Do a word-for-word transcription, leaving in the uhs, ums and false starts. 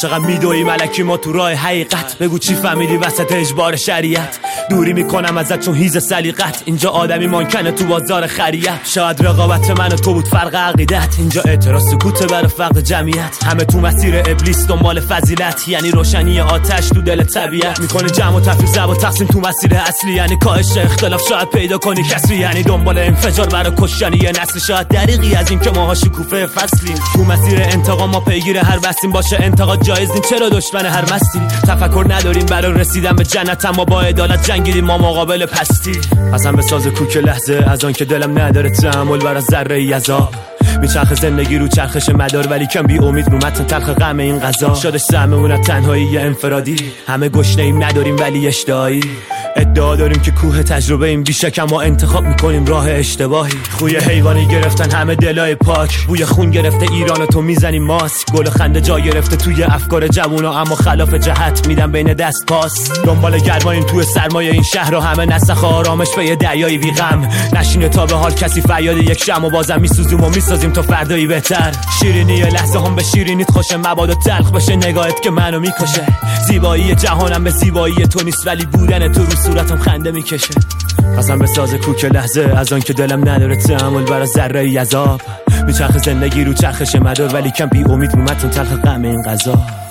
چقدر میدوی ملکی ما تو راه حقیقت، بگو چی فهمیدی وسط اجبار شریعت. دوری میکنم ازت چون هیز سلیقت، اینجا آدمی مانکنه تو بازار خریت. شاید رقابت من و تو بود فرق عقیدت، اینجا اعتراض سکوته برای فقر جمعیت. همه تو مسیر ابلیس دنبال فضیلت، یعنی روشنی آتش تو دل طبیعت. میکنه جمع و تفریق و تقسیم تو مسیر اصلی، یعنی کاهش اختلاف شاید پیدا کنی کسری، یعنی دنبال انفجار برای کشتن یه نسل. شاید دریغی از این که ماها شکوفه فصلیم، تو مسیر انتقام ما پیگیر هر بستیم. باشه انتقاد جایز نیم، چرا دشمن هر مستیم؟ تفکر نداریم برای رسیدن به جنت، اما با عدالت جنگیدیم ما مقابل پستی. قسم به ساز کوک لحظه از آن که دلم نداره تحمل برای ذره ای عذاب. میچرخ زندگی رو چرخش مدار، ولی کم بی امید رو متن تلخ غم این غذا. شده سهممون تنهایی انفرادی، همه گشنه ایم نداریم ولی اشتهایی. ادعا داریم که کوه تجربه این بیشک، اما انتخاب میکنیم راه اشتباهی. خوی حیوانی گرفتن همه دلای پاک، بوی خون گرفته ایران تو میزنیم ماسک. گل خنده جا گرفته توی افکار جوونا، اما خلاف جهت میدن بین دست پاس. دنبال گرماییم توی سرمایه این شهر، و همه نسخ آرامش به یه دریای بی غم. نشینه تا به حال کسی فریاد یک شمع، و بازم میسوزیم و میسازیم تا فردایی بهتر. شیرینی لحظه هم به شیرینیت خوشه، مبادا تلخ بشه نگاهت که منو میکشه. زیبایی جهانم به زیبایی تو نیست، ولی بودن تو رو صورتم خنده میکشه. قسم به ساز کوک لحظه از آن که دلم نداره تحمل برای ذره ای عذاب. میچرخ زندگی رو چرخش مدار، ولی کم بی امید رو متن تلخ غم این غذا.